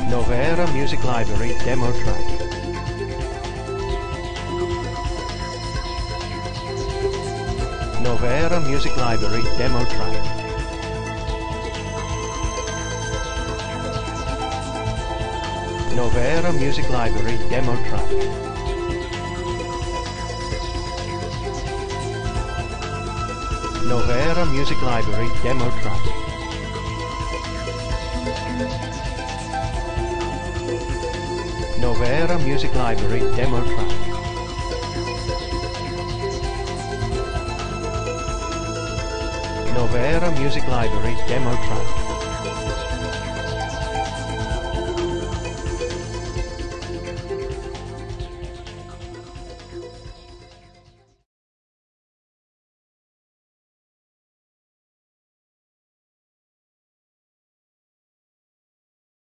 Novera Music Library demo track. Novera Music Library demo track. Novera Music Library demo track. Novera Music Library demo track. Novera Music Library demo track. Novera Music Library demo track.